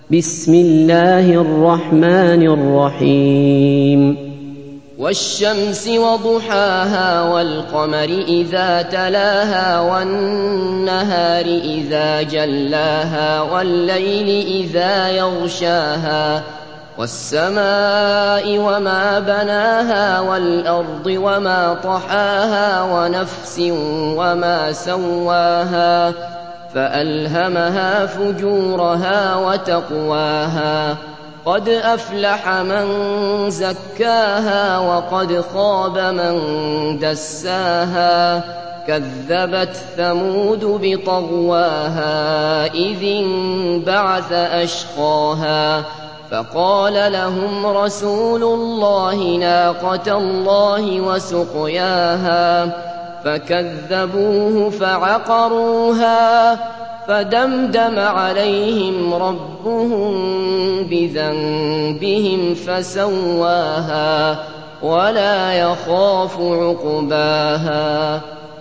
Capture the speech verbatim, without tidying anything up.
بسم الله الرحمن الرحيم والشمس وضحاها والقمر إذا تلاها والنهار إذا جلاها والليل إذا يغشاها والسماء وما بناها والأرض وما طحاها ونفس وما سواها فألهمها فجورها وتقواها قد أفلح من زكاها وقد خاب من دساها كذبت ثمود بطغواها إذ انبعث أشقاها فقال لهم رسول الله ناقة الله وسقياها فكذبوه فعقروها فدمدم عليهم ربهم بذنبهم فسواها ولا يخاف عقباها